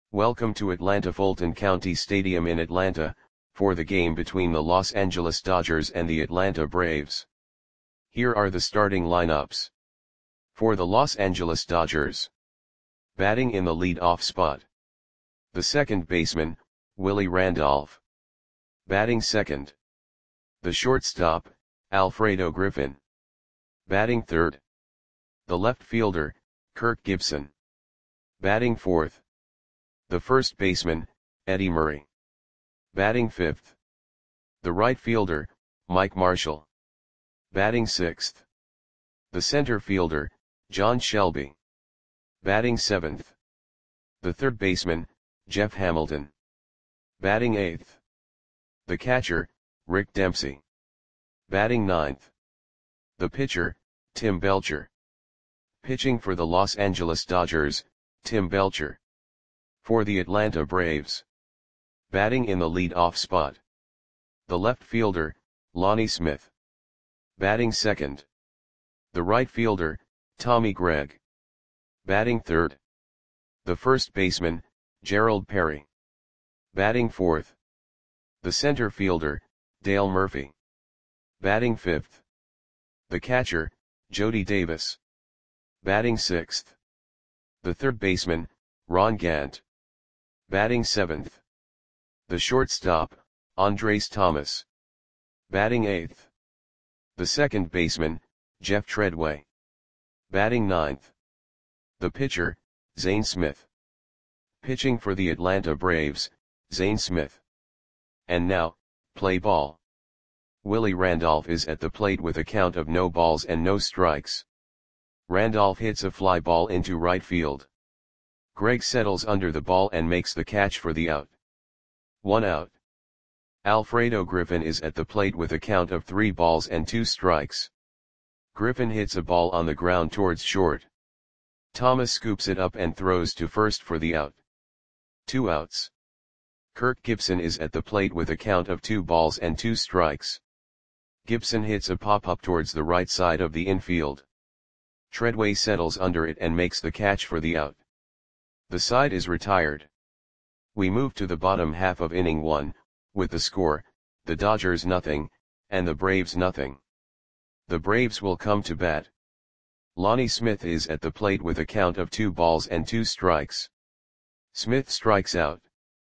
Welcome to Atlanta Fulton County Stadium in Atlanta, for the game between the Los Angeles Dodgers and the Atlanta Braves. Here are the starting lineups. For the Los Angeles Dodgers. Batting in the lead-off spot. The second baseman, Willie Randolph. Batting second. The shortstop, Alfredo Griffin. Batting third. The left fielder, Kirk Gibson. Batting fourth. The first baseman, Eddie Murray. Batting fifth. The right fielder, Mike Marshall. Batting sixth. The center fielder, John Shelby. Batting seventh. The third baseman, Jeff Hamilton. Batting eighth. The catcher, Rick Dempsey. Batting ninth. The pitcher, Tim Belcher. Pitching for the Los Angeles Dodgers, Tim Belcher. For the Atlanta Braves. Batting in the lead-off spot. The left fielder, Lonnie Smith. Batting second. The right fielder, Tommy Gregg. Batting third. The first baseman, Gerald Perry. Batting fourth. The center fielder, Dale Murphy. Batting fifth. The catcher, Jody Davis. Batting sixth. The third baseman, Ron Gant. Batting seventh. The shortstop, Andres Thomas. Batting eighth. The second baseman, Jeff Treadway. Batting ninth. The pitcher, Zane Smith. Pitching for the Atlanta Braves, Zane Smith. And now, play ball. Willie Randolph is at the plate with a count of no balls and no strikes. Randolph hits a fly ball into right field. Gregg settles under the ball and makes the catch for the out. 1 out. Alfredo Griffin is at the plate with a count of 3 balls and 2 strikes. Griffin hits a ball on the ground towards short. Thomas scoops it up and throws to first for the out. 2 outs. Kirk Gibson is at the plate with a count of 2 balls and 2 strikes. Gibson hits a pop-up towards the right side of the infield. Treadway settles under it and makes the catch for the out. The side is retired. We move to the bottom half of inning 1, with the score, the Dodgers nothing, and the Braves nothing. The Braves will come to bat. Lonnie Smith is at the plate with a count of 2 balls and 2 strikes. Smith strikes out.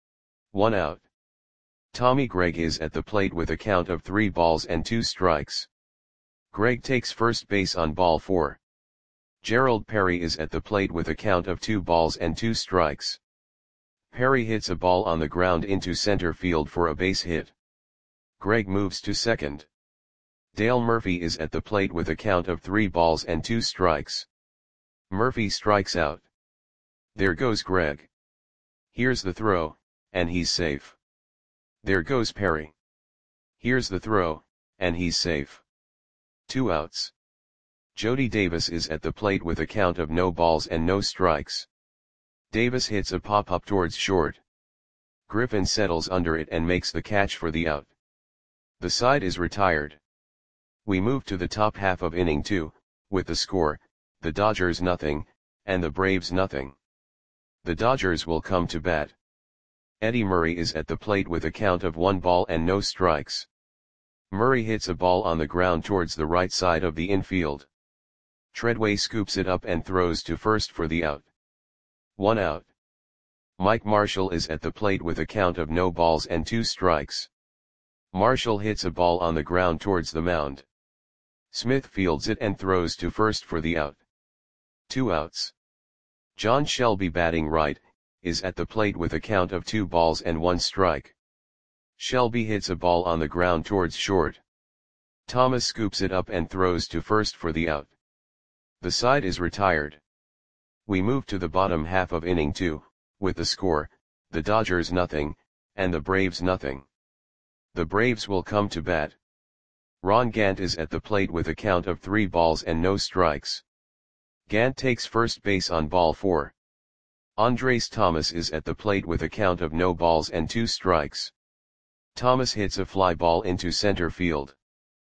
1 out. Tommy Gregg is at the plate with a count of 3 balls and 2 strikes. Gregg takes first base on ball 4. Gerald Perry is at the plate with a count of 2 balls and 2 strikes. Perry hits a ball on the ground into center field for a base hit. Gregg moves to second. Dale Murphy is at the plate with a count of 3 balls and 2 strikes. Murphy strikes out. There goes Gregg. Here's the throw, and he's safe. There goes Perry. Here's the throw, and he's safe. 2 outs. Jody Davis is at the plate with a count of no balls and no strikes. Davis hits a pop-up towards short. Griffin settles under it and makes the catch for the out. The side is retired. We move to the top half of inning 2, with the score, the Dodgers nothing, and the Braves nothing. The Dodgers will come to bat. Eddie Murray is at the plate with a count of 1 ball and no strikes. Murray hits a ball on the ground towards the right side of the infield. Treadway scoops it up and throws to first for the out. 1 out. Mike Marshall is at the plate with a count of no balls and 2 strikes. Marshall hits a ball on the ground towards the mound. Smith fields it and throws to first for the out. 2 outs. John Shelby, batting right, is at the plate with a count of 2 balls and 1 strike. Shelby hits a ball on the ground towards short. Thomas scoops it up and throws to first for the out. The side is retired. We move to the bottom half of inning 2, with the score, the Dodgers nothing, and the Braves nothing. The Braves will come to bat. Ron Gant is at the plate with a count of 3 balls and no strikes. Gant takes first base on ball 4. Andres Thomas is at the plate with a count of no balls and 2 strikes. Thomas hits a fly ball into center field.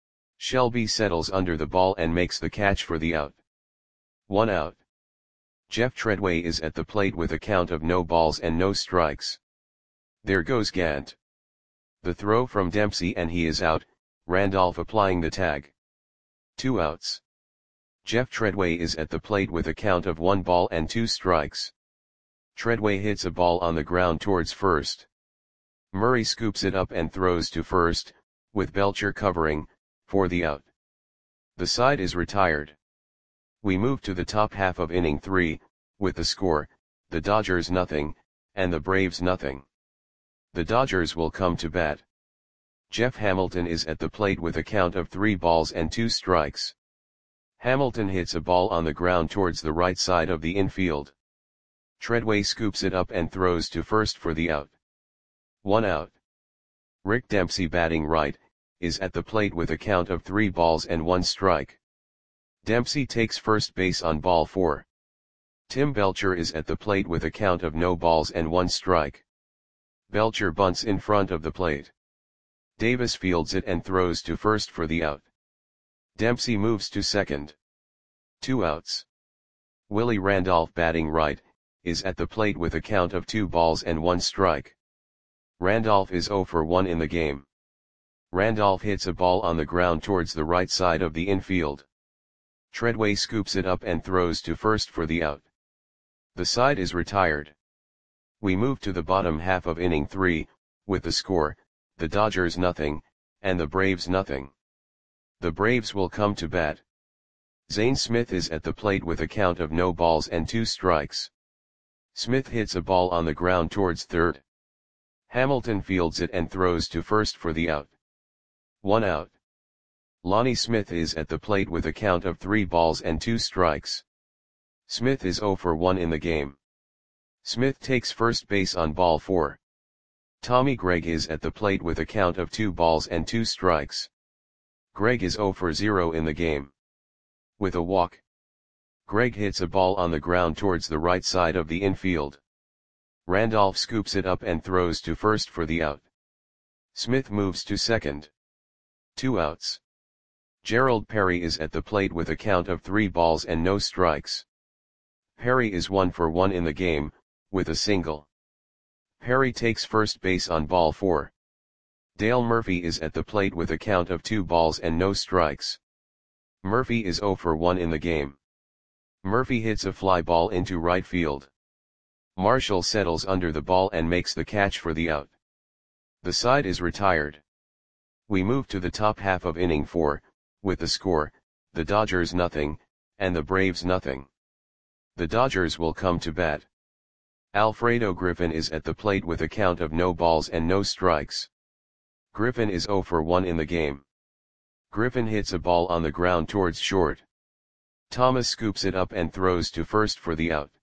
Shelby settles under the ball and makes the catch for the out. 1 out. Jeff Treadway is at the plate with a count of no balls and no strikes. There goes Gant. The throw from Dempsey and he is out, Randolph applying the tag. 2 outs. Jeff Treadway is at the plate with a count of 1 ball and 2 strikes. Treadway hits a ball on the ground towards first. Murray scoops it up and throws to first, with Belcher covering, for the out. The side is retired. We move to the top half of inning 3, with the score, the Dodgers nothing, and the Braves nothing. The Dodgers will come to bat. Jeff Hamilton is at the plate with a count of 3 balls and 2 strikes. Hamilton hits a ball on the ground towards the right side of the infield. Treadway scoops it up and throws to first for the out. 1 out. Rick Dempsey batting right, is at the plate with a count of 3 balls and 1 strike. Dempsey takes first base on ball 4. Tim Belcher is at the plate with a count of no balls and 1 strike. Belcher bunts in front of the plate. Davis fields it and throws to first for the out. Dempsey moves to second. 2 outs. Willie Randolph batting right, is at the plate with a count of 2 balls and 1 strike. Randolph is 0 for 1 in the game. Randolph hits a ball on the ground towards the right side of the infield. Treadway scoops it up and throws to first for the out. The side is retired. We move to the bottom half of inning 3, with the score, the Dodgers nothing, and the Braves nothing. The Braves will come to bat. Zane Smith is at the plate with a count of no balls and 2 strikes. Smith hits a ball on the ground towards third. Hamilton fields it and throws to first for the out. 1 out. Lonnie Smith is at the plate with a count of 3 balls and 2 strikes. Smith is 0 for 1 in the game. Smith takes first base on ball 4. Tommy Gregg is at the plate with a count of 2 balls and 2 strikes. Gregg is 0 for 0 in the game. With a walk, Gregg hits a ball on the ground towards the right side of the infield. Randolph scoops it up and throws to first for the out. Smith moves to second. 2 outs. Gerald Perry is at the plate with a count of 3 balls and no strikes. Perry is 1 for 1 in the game, with a single. Perry takes first base on ball 4. Dale Murphy is at the plate with a count of 2 balls and no strikes. Murphy is 0 for 1 in the game. Murphy hits a fly ball into right field. Marshall settles under the ball and makes the catch for the out. The side is retired. We move to the top half of inning 4, with the score, the Dodgers nothing, and the Braves nothing. The Dodgers will come to bat. Alfredo Griffin is at the plate with a count of no balls and no strikes. Griffin is 0 for 1 in the game. Griffin hits a ball on the ground towards short. Thomas scoops it up and throws to first for the out.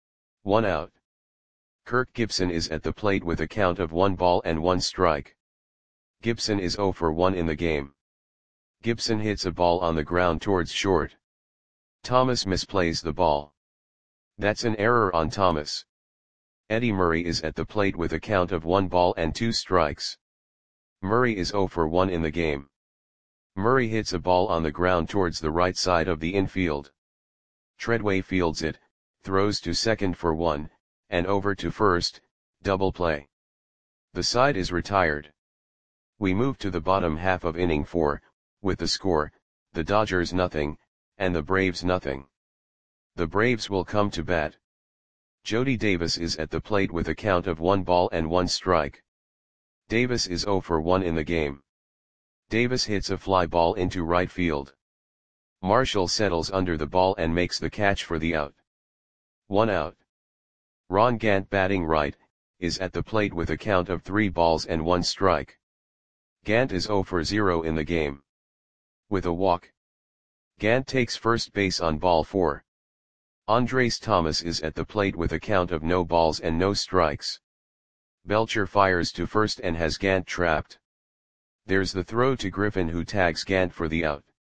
1 out. Kirk Gibson is at the plate with a count of 1 ball and 1 strike. Gibson is 0 for 1 in the game. Gibson hits a ball on the ground towards short. Thomas misplays the ball. That's an error on Thomas. Eddie Murray is at the plate with a count of 1 ball and 2 strikes. Murray is 0 for 1 in the game. Murray hits a ball on the ground towards the right side of the infield. Treadway fields it, throws to second for 1, and over to first, double play. The side is retired. We move to the bottom half of inning 4, with the score, the Dodgers nothing, and the Braves nothing. The Braves will come to bat. Jody Davis is at the plate with a count of 1 ball and 1 strike. Davis is 0 for 1 in the game. Davis hits a fly ball into right field. Marshall settles under the ball and makes the catch for the out. 1 out. Ron Gant batting right, is at the plate with a count of 3 balls and 1 strike. Gant is 0 for 0 in the game. With a walk, Gant takes first base on ball 4. Andres Thomas is at the plate with a count of no balls and no strikes. Belcher fires to first and has Gant trapped. There's the throw to Griffin who tags Gant for the out.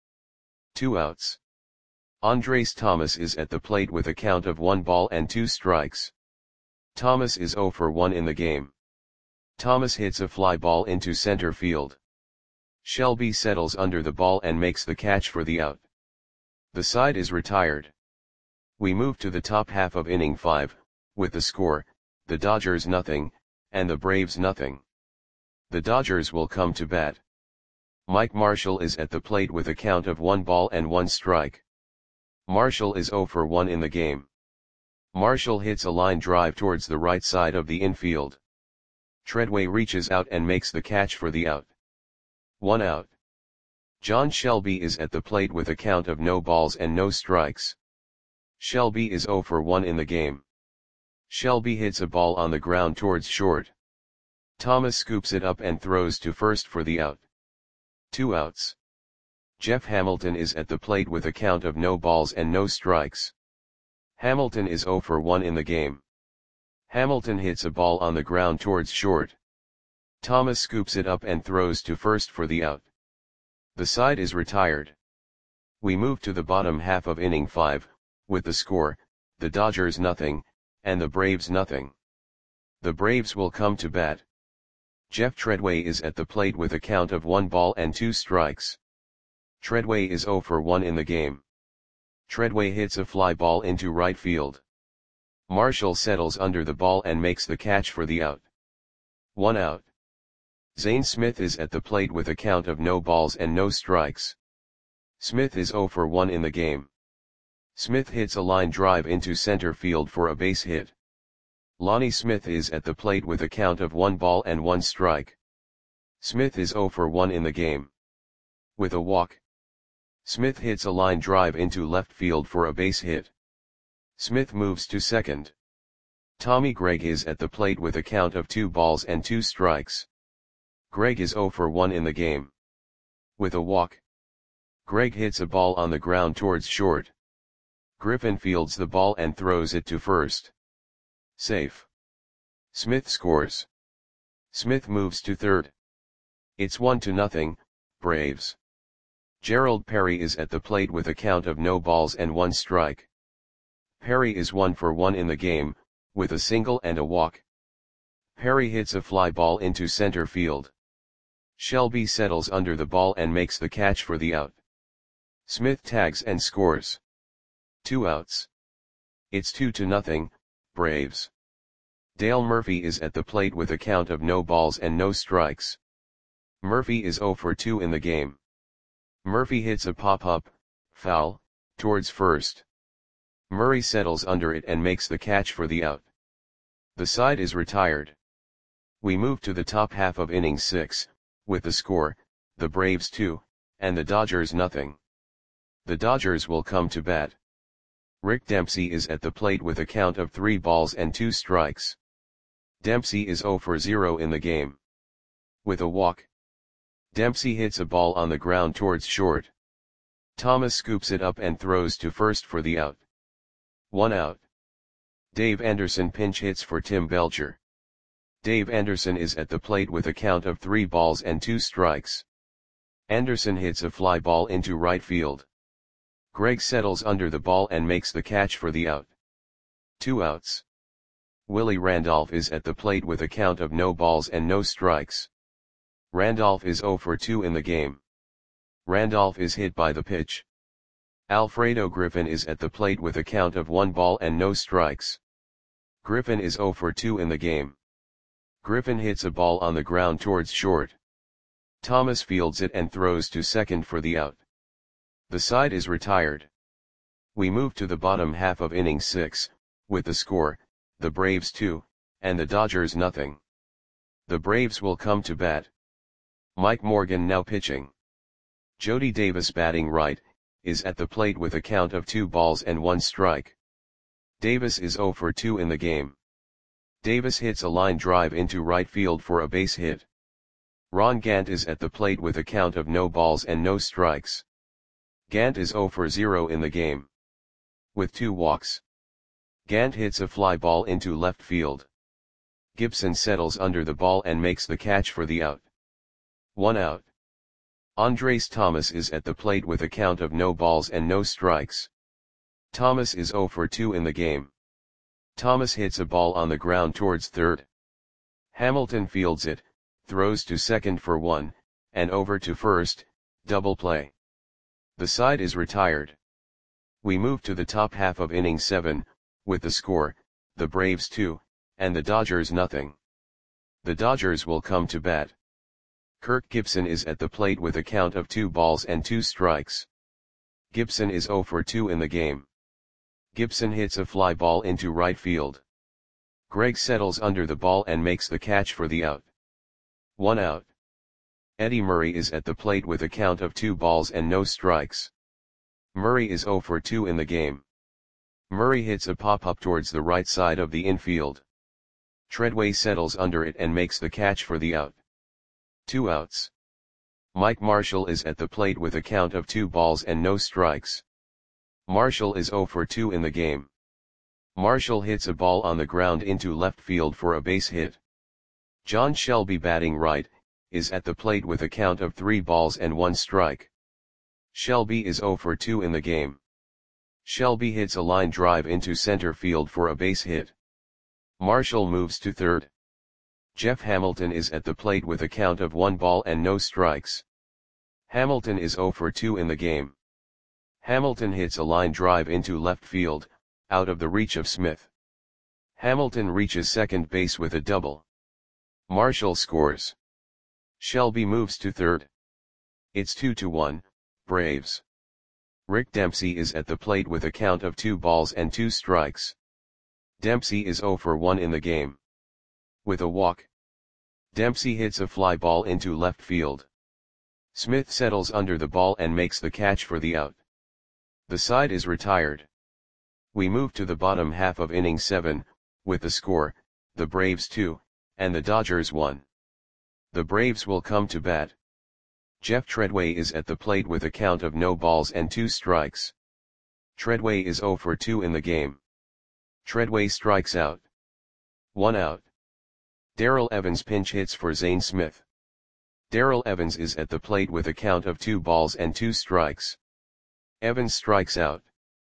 2 outs. Andres Thomas is at the plate with a count of 1 ball and 2 strikes. Thomas is 0 for 1 in the game. Thomas hits a fly ball into center field. Shelby settles under the ball and makes the catch for the out. The side is retired. We move to the top half of inning 5, with the score, the Dodgers nothing, and the Braves nothing. The Dodgers will come to bat. Mike Marshall is at the plate with a count of 1 ball and 1 strike. Marshall is 0 for 1 in the game. Marshall hits a line drive towards the right side of the infield. Treadway reaches out and makes the catch for the out. 1 out. John Shelby is at the plate with a count of no balls and no strikes. Shelby is 0 for 1 in the game. Shelby hits a ball on the ground towards short. Thomas scoops it up and throws to first for the out. 2 outs. Jeff Hamilton is at the plate with a count of no balls and no strikes. Hamilton is 0 for 1 in the game. Hamilton hits a ball on the ground towards short. Thomas scoops it up and throws to first for the out. The side is retired. We move to the bottom half of inning 5, with the score, the Dodgers nothing, and the Braves nothing. The Braves will come to bat. Jeff Treadway is at the plate with a count of 1 ball and 2 strikes. Treadway is 0 for 1 in the game. Treadway hits a fly ball into right field. Marshall settles under the ball and makes the catch for the out. 1 out. Zane Smith is at the plate with a count of no balls and no strikes. Smith is 0 for 1 in the game. Smith hits a line drive into center field for a base hit. Lonnie Smith is at the plate with a count of 1 ball and 1 strike. Smith is 0 for 1 in the game. With a walk. Smith hits a line drive into left field for a base hit. Smith moves to second. Tommy Gregg is at the plate with a count of 2 balls and 2 strikes. Gregg is 0 for 1 in the game. With a walk. Gregg hits a ball on the ground towards short. Griffin fields the ball and throws it to first. Safe. Smith scores. Smith moves to third. It's 1-0, Braves. Gerald Perry is at the plate with a count of no balls and 1 strike. Perry is 1 for 1 in the game, with a single and a walk. Perry hits a fly ball into center field. Shelby settles under the ball and makes the catch for the out. Smith tags and scores. 2 outs. It's 2-0, Braves. Dale Murphy is at the plate with a count of no balls and no strikes. Murphy is 0 for 2 in the game. Murphy hits a pop-up, foul, towards first. Murray settles under it and makes the catch for the out. The side is retired. We move to the top half of inning 6, with the score, the Braves 2, and the Dodgers nothing. The Dodgers will come to bat. Rick Dempsey is at the plate with a count of 3 balls and 2 strikes. Dempsey is 0 for 0 in the game. With a walk. Dempsey hits a ball on the ground towards short. Thomas scoops it up and throws to first for the out. 1 out. Dave Anderson pinch hits for Tim Belcher. Dave Anderson is at the plate with a count of 3 balls and 2 strikes. Anderson hits a fly ball into right field. Gregg settles under the ball and makes the catch for the out. 2 outs. Willie Randolph is at the plate with a count of no balls and no strikes. Randolph is 0 for 2 in the game. Randolph is hit by the pitch. Alfredo Griffin is at the plate with a count of 1 ball and no strikes. Griffin is 0 for 2 in the game. Griffin hits a ball on the ground towards short. Thomas fields it and throws to second for the out. The side is retired. We move to the bottom half of inning 6, with the score, the Braves 2, and the Dodgers nothing. The Braves will come to bat. Mike Morgan now pitching. Jody Davis batting right, is at the plate with a count of 2 balls and 1 strike. Davis is 0 for 2 in the game. Davis hits a line drive into right field for a base hit. Ron Gant is at the plate with a count of no balls and no strikes. Gant is 0 for 0 in the game. With 2 walks. Gant hits a fly ball into left field. Gibson settles under the ball and makes the catch for the out. 1 out. Andres Thomas is at the plate with a count of no balls and no strikes. Thomas is 0 for 2 in the game. Thomas hits a ball on the ground towards third. Hamilton fields it, throws to second for 1, and over to first, double play. The side is retired. We move to the top half of inning 7, with the score, the Braves 2, and the Dodgers nothing. The Dodgers will come to bat. Kirk Gibson is at the plate with a count of 2 balls and 2 strikes. Gibson is 0 for 2 in the game. Gibson hits a fly ball into right field. Greg settles under the ball and makes the catch for the out. 1 out. Eddie Murray is at the plate with a count of 2 balls and no strikes. Murray is 0 for 2 in the game. Murray hits a pop-up towards the right side of the infield. Treadway settles under it and makes the catch for the out. 2 outs. Mike Marshall is at the plate with a count of 2 balls and no strikes. Marshall is 0 for 2 in the game. Marshall hits a ball on the ground into left field for a base hit. John Shelby, batting right, is at the plate with a count of 3 balls and 1 strike. Shelby is 0 for 2 in the game. Shelby hits a line drive into center field for a base hit. Marshall moves to third. Jeff Hamilton is at the plate with a count of 1 ball and no strikes. Hamilton is 0 for 2 in the game. Hamilton hits a line drive into left field, out of the reach of Smith. Hamilton reaches second base with a double. Marshall scores. Shelby moves to third. It's 2-1, Braves. Rick Dempsey is at the plate with a count of 2 balls and 2 strikes. Dempsey is 0 for 1 in the game. With a walk, Dempsey hits a fly ball into left field. Smith settles under the ball and makes the catch for the out. The side is retired. We move to the bottom half of inning 7, with the score, the Braves 2, and the Dodgers 1. The Braves will come to bat. Jeff Treadway is at the plate with a count of no balls and 2 strikes. Treadway is 0 for 2 in the game. Treadway strikes out. 1 out. Darrell Evans pinch hits for Zane Smith. Darrell Evans is at the plate with a count of 2 balls and 2 strikes. Evans strikes out.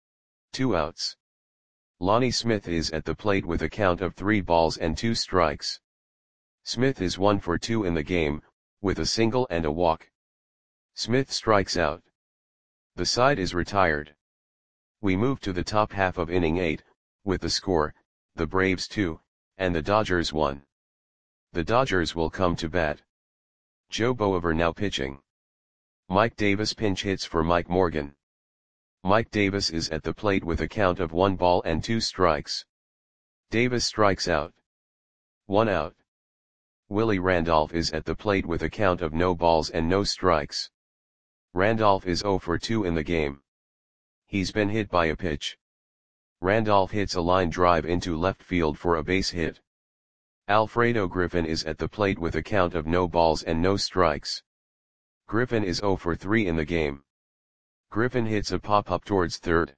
2 outs. Lonnie Smith is at the plate with a count of 3 balls and 2 strikes. Smith is 1 for 2 in the game, with a single and a walk. Smith strikes out. The side is retired. We move to the top half of inning 8, with the score, the Braves 2, and the Dodgers 1. The Dodgers will come to bat. Joe Boever now pitching. Mike Davis pinch hits for Mike Morgan. Mike Davis is at the plate with a count of 1 ball and 2 strikes. Davis strikes out. 1 out. Willie Randolph is at the plate with a count of no balls and no strikes. Randolph is 0 for 2 in the game. He's been hit by a pitch. Randolph hits a line drive into left field for a base hit. Alfredo Griffin is at the plate with a count of no balls and no strikes. Griffin is 0 for 3 in the game. Griffin hits a pop-up towards third.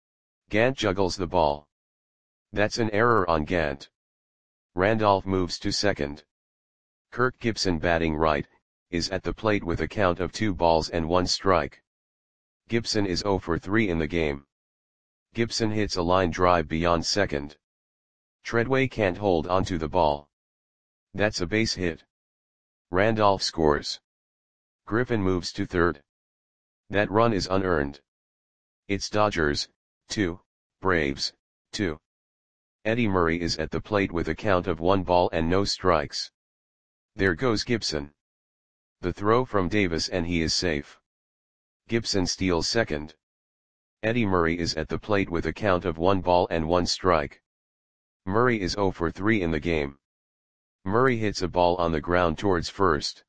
Gant juggles the ball. That's an error on Gant. Randolph moves to second. Kirk Gibson, batting right, is at the plate with a count of 2 balls and 1 strike. Gibson is 0 for 3 in the game. Gibson hits a line drive beyond second. Treadway can't hold onto the ball. That's a base hit. Randolph scores. Griffin moves to third. That run is unearned. It's Dodgers 2, Braves 2. Eddie Murray is at the plate with a count of 1 ball and no strikes. There goes Gibson. The throw from Davis and he is safe. Gibson steals second. Eddie Murray is at the plate with a count of 1 ball and 1 strike. Murray is 0 for 3 in the game. Murray hits a ball on the ground towards first.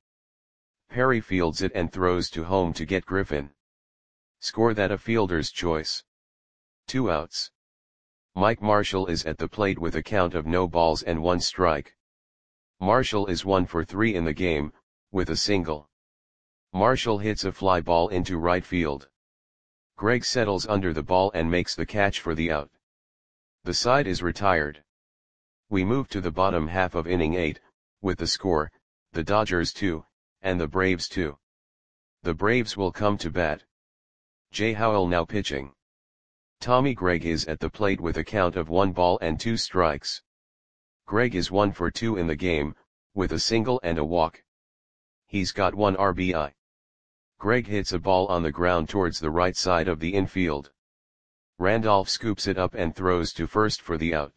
Perry fields it and throws to home to get Griffin. Score that a fielder's choice. 2 outs. Mike Marshall is at the plate with a count of no balls and 1 strike. Marshall is 1 for 3 in the game, with a single. Marshall hits a fly ball into right field. Greg settles under the ball and makes the catch for the out. The side is retired. We move to the bottom half of inning 8, with the score, the Dodgers 2, and the Braves 2. The Braves will come to bat. Jay Howell now pitching. Tommy Gregg is at the plate with a count of 1 ball and 2 strikes. Gregg is 1 for 2 in the game, with a single and a walk. He's got 1 RBI. Gregg hits a ball on the ground towards the right side of the infield. Randolph scoops it up and throws to first for the out.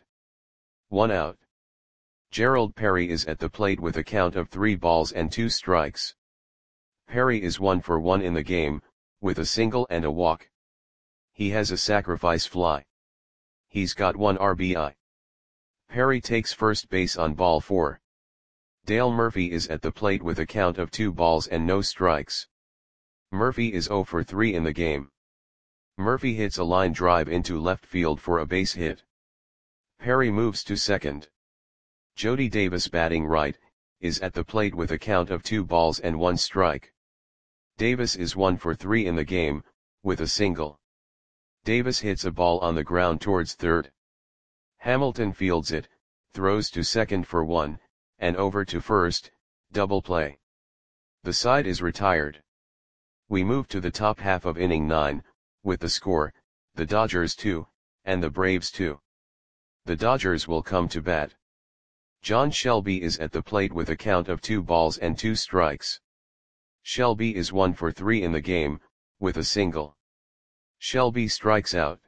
1 out. Gerald Perry is at the plate with a count of 3 balls and 2 strikes. Perry is 1 for 1 in the game, with a single and a walk. He has a sacrifice fly. He's got 1 RBI. Perry takes first base on ball 4. Dale Murphy is at the plate with a count of 2 balls and no strikes. Murphy is 0 for 3 in the game. Murphy hits a line drive into left field for a base hit. Perry moves to second. Jody Davis, batting right, is at the plate with a count of 2 balls and 1 strike. Davis is 1 for 3 in the game, with a single. Davis hits a ball on the ground towards third. Hamilton fields it, throws to second for 1, and over to first, double play. The side is retired. We move to the top half of inning 9, with the score, the Dodgers 2, and the Braves 2. The Dodgers will come to bat. John Shelby is at the plate with a count of 2 balls and 2 strikes. Shelby is 1 for 3 in the game, with a single. Shelby strikes out.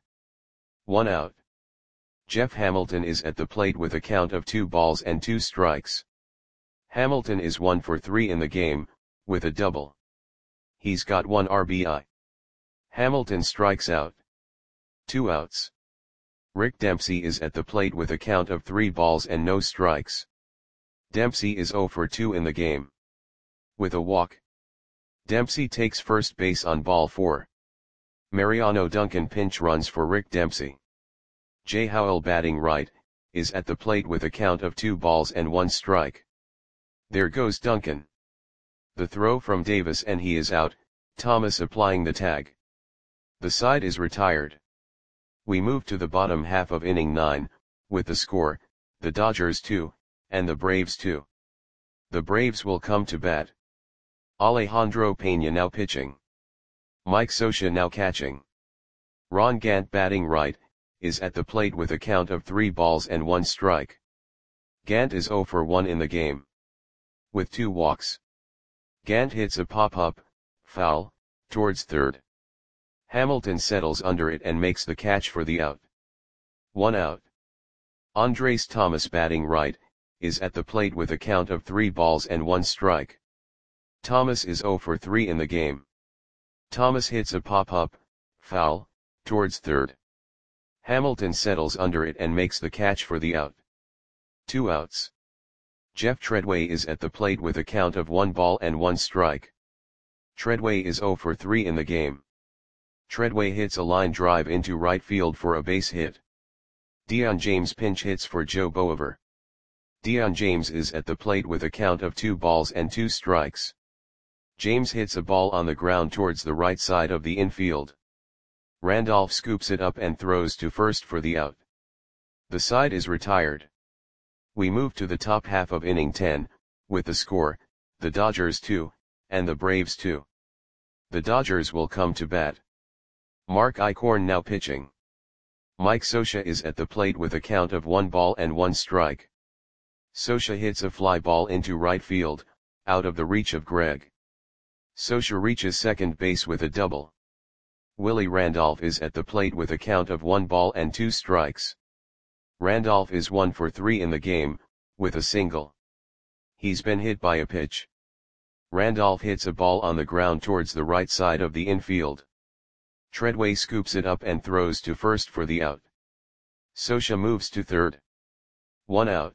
1 out. Jeff Hamilton is at the plate with a count of 2 balls and 2 strikes. Hamilton is 1 for 3 in the game, with a double. He's got 1 RBI. Hamilton strikes out. 2 outs. Rick Dempsey is at the plate with a count of 3 balls and no strikes. Dempsey is 0 for 2 in the game. With a walk. Dempsey takes first base on ball 4. Mariano Duncan pinch runs for Rick Dempsey. Jay Howell, batting right, is at the plate with a count of 2 balls and 1 strike. There goes Duncan. The throw from Davis and he is out, Thomas applying the tag. The side is retired. We move to the bottom half of inning 9, with the score, the Dodgers 2, and the Braves 2. The Braves will come to bat. Alejandro Pena now pitching. Mike Scioscia now catching. Ron Gant, batting right, is at the plate with a count of 3 balls and 1 strike. Gant is 0 for 1 in the game. With 2 walks. Gant hits a pop-up, foul, towards third. Hamilton settles under it and makes the catch for the out. 1 out. Andres Thomas, batting right, is at the plate with a count of 3 balls and 1 strike. Thomas is 0 for 3 in the game. Thomas hits a pop-up, foul, towards third. Hamilton settles under it and makes the catch for the out. 2 outs. Jeff Treadway is at the plate with a count of 1 ball and 1 strike. Treadway is 0 for 3 in the game. Treadway hits a line drive into right field for a base hit. Dion James pinch hits for Joe Boever. Dion James is at the plate with a count of 2 balls and 2 strikes. James hits a ball on the ground towards the right side of the infield. Randolph scoops it up and throws to first for the out. The side is retired. We move to the top half of inning 10, with the score, the Dodgers 2, and the Braves 2. The Dodgers will come to bat. Mark Eichhorn now pitching. Mike Scioscia is at the plate with a count of 1 ball and 1 strike. Scioscia hits a fly ball into right field, out of the reach of Greg. Scioscia reaches second base with a double. Willie Randolph is at the plate with a count of 1 ball and 2 strikes. Randolph is 1 for 3 in the game, with a single. He's been hit by a pitch. Randolph hits a ball on the ground towards the right side of the infield. Treadway scoops it up and throws to first for the out. Scioscia moves to third. 1 out.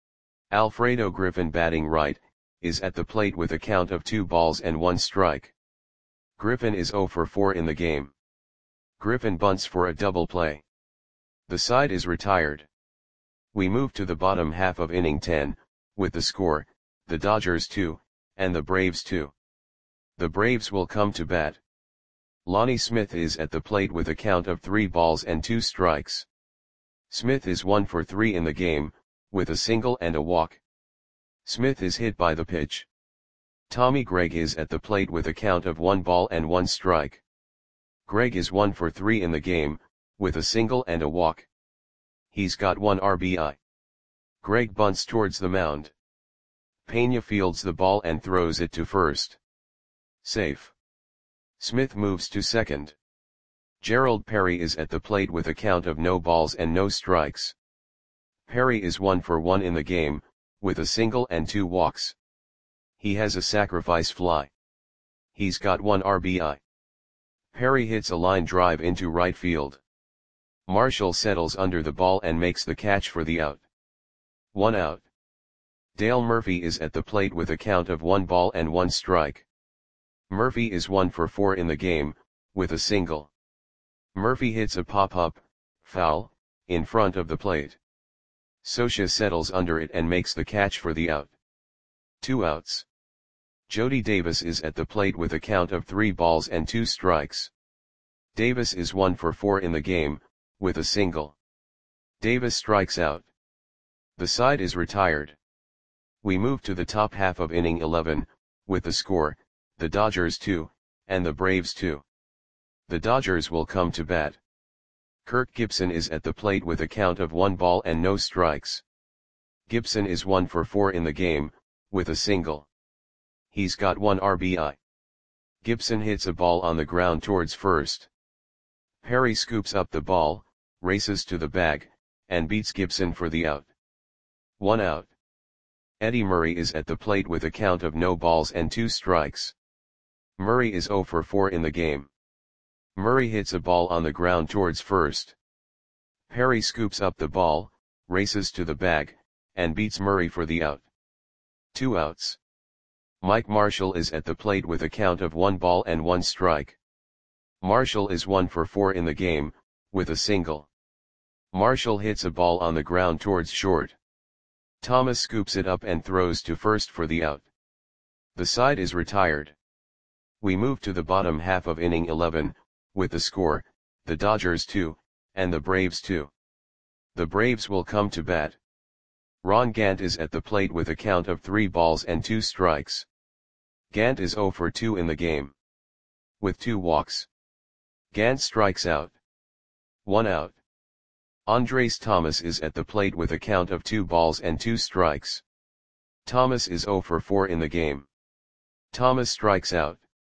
Alfredo Griffin, batting right, is at the plate with a count of 2 balls and 1 strike. Griffin is 0 for 4 in the game. Griffin bunts for a double play. The side is retired. We move to the bottom half of inning 10, with the score, the Dodgers 2, and the Braves 2. The Braves will come to bat. Lonnie Smith is at the plate with a count of 3 balls and 2 strikes. Smith is 1 for 3 in the game, with a single and a walk. Smith is hit by the pitch. Tommy Gregg is at the plate with a count of 1 ball and 1 strike. Gregg is 1 for 3 in the game, with a single and a walk. He's got 1 RBI. Gregg bunts towards the mound. Pena fields the ball and throws it to first. Safe. Smith moves to second. Gerald Perry is at the plate with a count of no balls and no strikes. Perry is 1 for 1 in the game, with a single and 2 walks. He has a sacrifice fly. He's got 1 RBI. Perry hits a line drive into right field. Marshall settles under the ball and makes the catch for the out. 1 out. Dale Murphy is at the plate with a count of 1 ball and 1 strike. Murphy is 1 for 4 in the game, with a single. Murphy hits a pop-up, foul, in front of the plate. Scioscia settles under it and makes the catch for the out. 2 outs. Jody Davis is at the plate with a count of 3 balls and 2 strikes. Davis is 1 for 4 in the game, with a single. Davis strikes out. The side is retired. We move to the top half of inning 11, with the score, the Dodgers 2, and the Braves 2. The Dodgers will come to bat. Kirk Gibson is at the plate with a count of 1 ball and no strikes. Gibson is 1 for 4 in the game, with a single. He's got 1 RBI. Gibson hits a ball on the ground towards first. Perry scoops up the ball, races to the bag, and beats Gibson for the out. 1 out. Eddie Murray is at the plate with a count of no balls and 2 strikes. Murray is 0 for 4 in the game. Murray hits a ball on the ground towards first. Perry scoops up the ball, races to the bag, and beats Murray for the out. 2 outs. Mike Marshall is at the plate with a count of 1 ball and 1 strike. Marshall is 1 for 4 in the game, with a single. Marshall hits a ball on the ground towards short. Thomas scoops it up and throws to first for the out. The side is retired. We move to the bottom half of inning 11, with the score, the Dodgers 2, and the Braves 2. The Braves will come to bat. Ron Gant is at the plate with a count of 3 balls and 2 strikes. Gant is 0 for 2 in the game. With 2 walks. Gant strikes out. 1 out. Andres Thomas is at the plate with a count of 2 balls and 2 strikes. Thomas is 0 for 4 in the game. Thomas strikes out.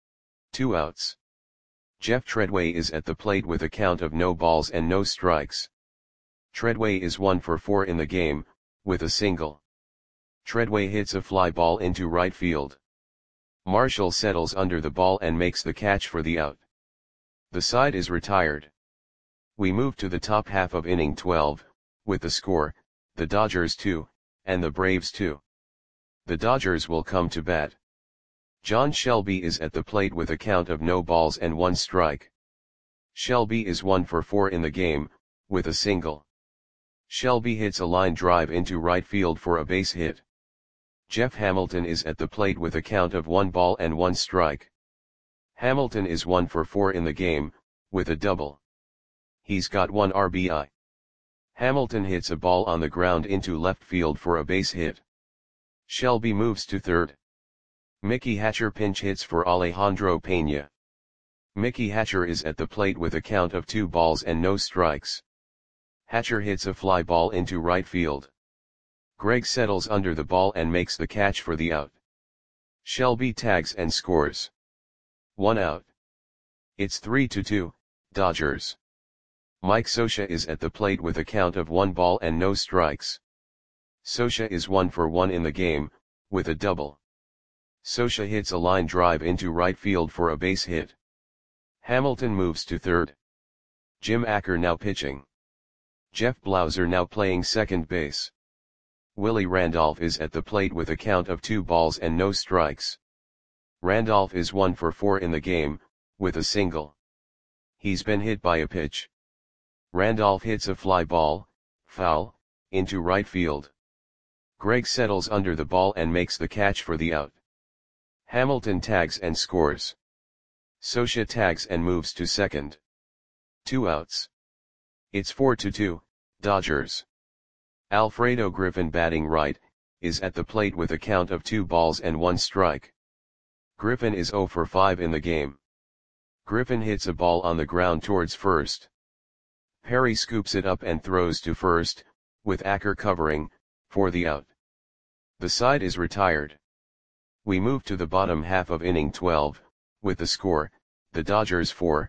2 outs. Jeff Treadway is at the plate with a count of no balls and no strikes. Treadway is 1 for 4 in the game, with a single. Treadway hits a fly ball into right field. Marshall settles under the ball and makes the catch for the out. The side is retired. We move to the top half of inning 12, with the score, the Dodgers 2, and the Braves 2. The Dodgers will come to bat. John Shelby is at the plate with a count of no balls and 1 strike. Shelby is 1 for 4 in the game, with a single. Shelby hits a line drive into right field for a base hit. Jeff Hamilton is at the plate with a count of 1 ball and 1 strike. Hamilton is 1 for 4 in the game, with a double. He's got 1 RBI. Hamilton hits a ball on the ground into left field for a base hit. Shelby moves to third. Mickey Hatcher pinch hits for Alejandro Peña. Mickey Hatcher is at the plate with a count of 2 balls and no strikes. Hatcher hits a fly ball into right field. Greg settles under the ball and makes the catch for the out. Shelby tags and scores. 1 out. It's 3-2, Dodgers. Mike Scioscia is at the plate with a count of 1 ball and no strikes. Scioscia is 1 for 1 in the game, with a double. Scioscia hits a line drive into right field for a base hit. Hamilton moves to third. Jim Acker now pitching. Jeff Blauser now playing second base. Willie Randolph is at the plate with a count of 2 balls and no strikes. Randolph is 1 for 4 in the game, with a single. He's been hit by a pitch. Randolph hits a fly ball, foul, into right field. Greg settles under the ball and makes the catch for the out. Hamilton tags and scores. Scioscia tags and moves to second. 2 outs. It's 4-2, Dodgers. Alfredo Griffin batting right, is at the plate with a count of 2 balls and 1 strike. Griffin is 0 for 5 in the game. Griffin hits a ball on the ground towards first. Perry scoops it up and throws to first, with Acker covering, for the out. The side is retired. We move to the bottom half of inning 12, with the score, the Dodgers 4,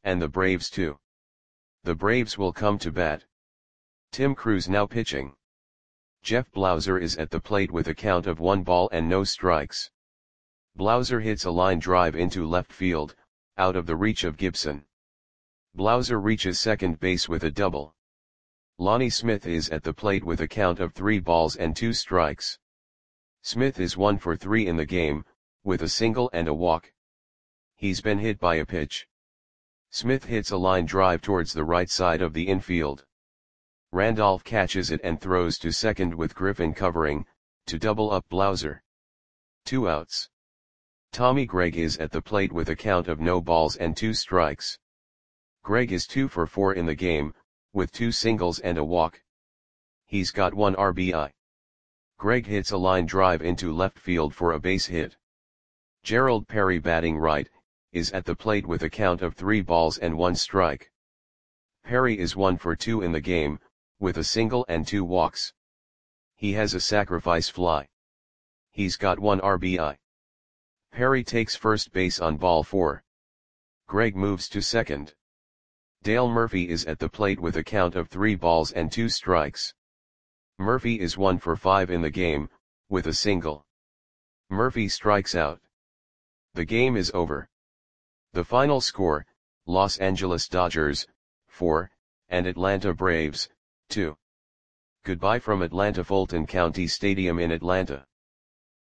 and the Braves too. The Braves will come to bat. Tim Crews now pitching. Jeff Blauser is at the plate with a count of 1 ball and no strikes. Blauser hits a line drive into left field, out of the reach of Gibson. Blauser reaches second base with a double. Lonnie Smith is at the plate with a count of 3 balls and 2 strikes. Smith is 1 for 3 in the game, with a single and a walk. He's been hit by a pitch. Smith hits a line drive towards the right side of the infield. Randolph catches it and throws to second with Griffin covering, to double up Blauser. 2 outs. Tommy Gregg is at the plate with a count of no balls and 2 strikes. Gregg is 2 for 4 in the game, with 2 singles and a walk. He's got 1 RBI. Gregg hits a line drive into left field for a base hit. Gerald Perry batting right, is at the plate with a count of 3 balls and 1 strike. Perry is 1 for 2 in the game, with a single and 2 walks. He has a sacrifice fly. He's got 1 RBI. Perry takes first base on ball 4. Gregg moves to second. Dale Murphy is at the plate with a count of 3 balls and 2 strikes. Murphy is 1 for 5 in the game, with a single. Murphy strikes out. The game is over. The final score, Los Angeles Dodgers, 4, and Atlanta Braves, 2. Goodbye from Atlanta Fulton County Stadium in Atlanta.